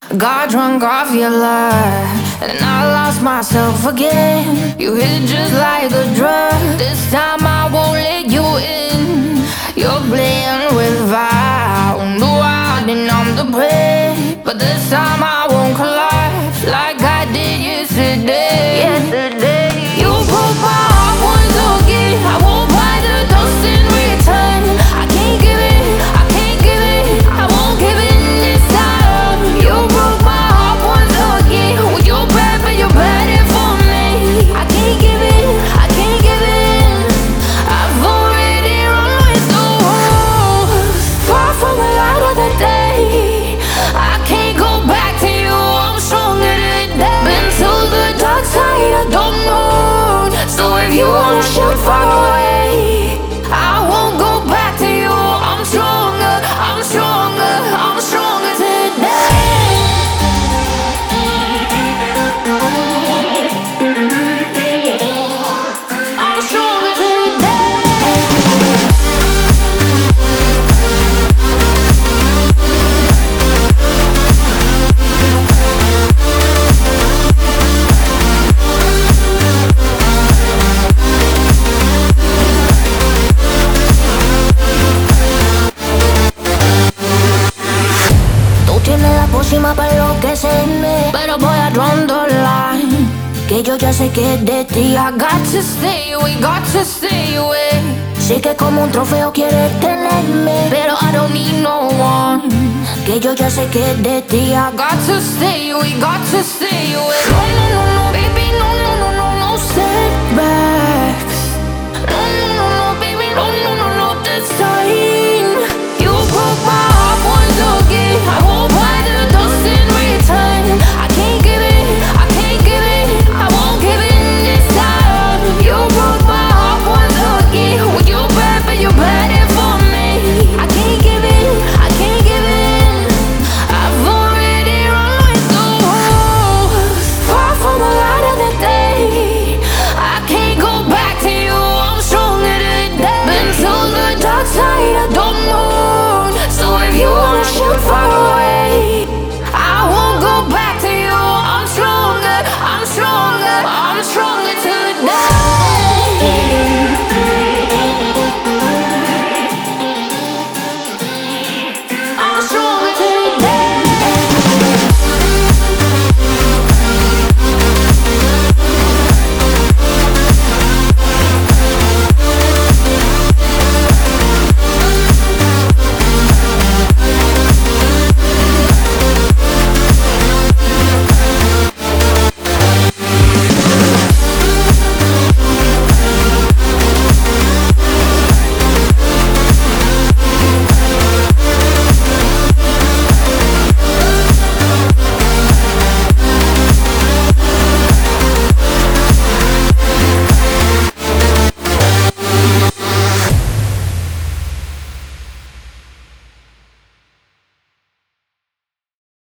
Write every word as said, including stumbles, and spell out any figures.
Got drunk off your love, and I lost myself again. You hit just like a drug. This time I won't let you in. You're playing with fire. No, I didn't, I'm the prey. But this time I won't collapse like I did yesterday. Yesterday, you broke my heart once again. I won't buy the dust in return. I can't give it, I can't give it, I won't give it this time. You broke my heart once again. Well, you're bad, but you're bad it for me. I can't give it, I can't give it. I've already run with the wolves. Far from the light of the day. I can't go back to you, I'm stronger today. Been to the dark side, I don't know. So if you wanna shoot far away, I won't go back to you. I'm stronger, I'm stronger, I'm stronger today. I'm stronger today. Tú tienes la pócima para enloquecerme, pero voy a draw the line. Que yo ya sé que es de ti. I got to stay away, got to stay away. Sí que como un trofeo quieres tenerme, pero I don't need no one. Que yo ya sé que es de ti. I got to stay away, got to stay away. No, no, no,